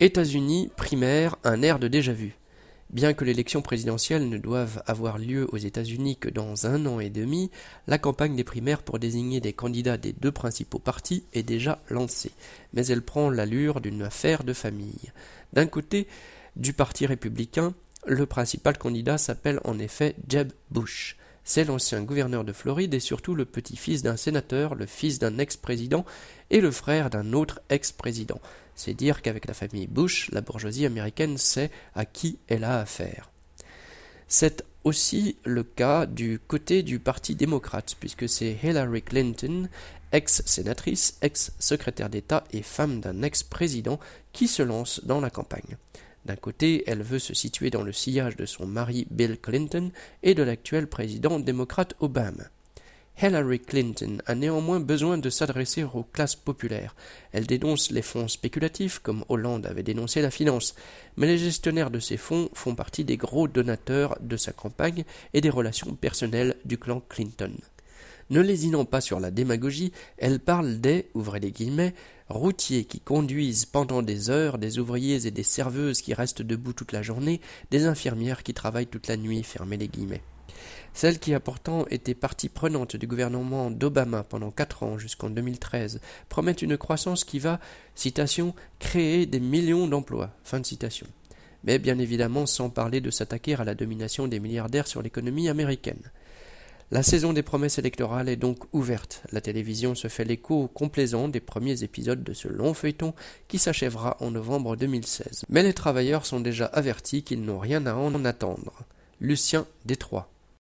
États-Unis, primaire, un air de déjà-vu. Bien que l'élection présidentielle ne doive avoir lieu aux États-Unis que dans 1 an et demi, la campagne des primaires pour désigner des candidats des 2 principaux partis est déjà lancée, mais elle prend l'allure d'une affaire de famille. D'un côté, du Parti républicain, le principal candidat s'appelle en effet Jeb Bush. C'est l'ancien gouverneur de Floride et surtout le petit-fils d'un sénateur, le fils d'un ex-président et le frère d'un autre ex-président. C'est dire qu'avec la famille Bush, la bourgeoisie américaine sait à qui elle a affaire. C'est aussi le cas du côté du Parti démocrate, puisque c'est Hillary Clinton, ex-sénatrice, ex-secrétaire d'État et femme d'un ex-président, qui se lance dans la campagne. D'un côté, elle veut se situer dans le sillage de son mari Bill Clinton et de l'actuel président démocrate Obama. Hillary Clinton a néanmoins besoin de s'adresser aux classes populaires. Elle dénonce les fonds spéculatifs, comme Hollande avait dénoncé la finance, mais les gestionnaires de ces fonds font partie des gros donateurs de sa campagne et des relations personnelles du clan Clinton. Ne lésinant pas sur la démagogie, elle parle des, ouvrez les guillemets, routiers qui conduisent pendant des heures, des ouvriers et des serveuses qui restent debout toute la journée, des infirmières qui travaillent toute la nuit, fermez les guillemets. Celle qui a pourtant été partie prenante du gouvernement d'Obama pendant 4 ans jusqu'en 2013 promet une croissance qui va, citation, créer des millions d'emplois, fin de citation. Mais bien évidemment sans parler de s'attaquer à la domination des milliardaires sur l'économie américaine. La saison des promesses électorales est donc ouverte. La télévision se fait l'écho complaisant des premiers épisodes de ce long feuilleton qui s'achèvera en novembre 2016. Mais les travailleurs sont déjà avertis qu'ils n'ont rien à en attendre. Lucien Détroit.